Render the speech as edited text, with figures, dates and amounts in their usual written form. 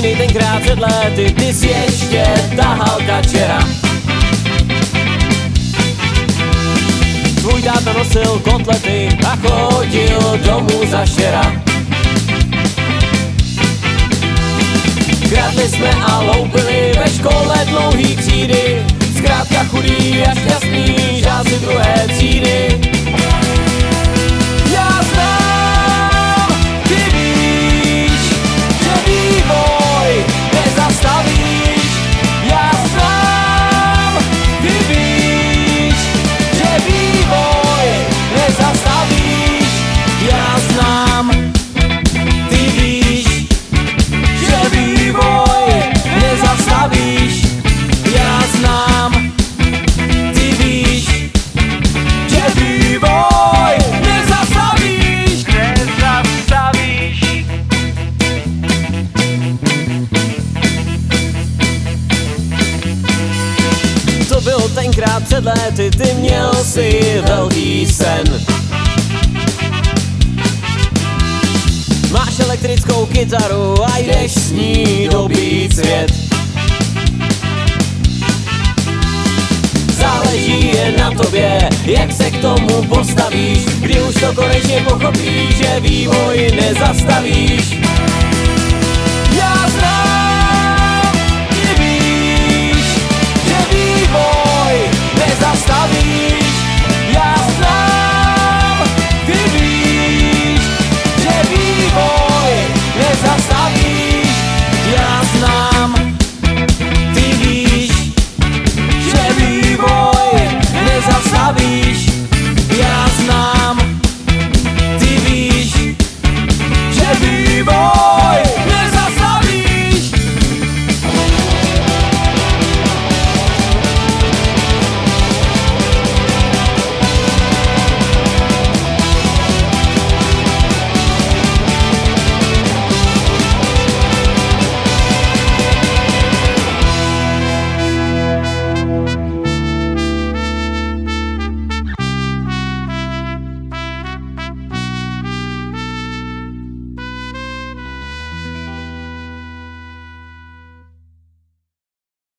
mi tenkrát před lety, ty jsi ještě tahal kačera. Tvůj táta nosil kotlety a chodil domů za šera. Kradli jsme a loupili ve škole dlouhý křídy, zkrátka chudý a šťastný žáci druhé třídy. Já znám, ty víš, že vývoj nezastavíš. Já znám, ty víš, že vývoj nezastavíš. Já znám, ty víš, že vývoj nezastavíš. Já znám, ty víš, že vývoj nezastavíš. Nezastavíš. To bylo tenkrát před lety, ty měl si velký sen. Máš elektrickou kytaru a jdeš s ní dobít svět. Záleží jen na tobě, jak se k tomu postavíš, kdy už to konečně pochopíš, že vývoj nezastavíš. Já znám, ty víš, že vývoj nezastavíš.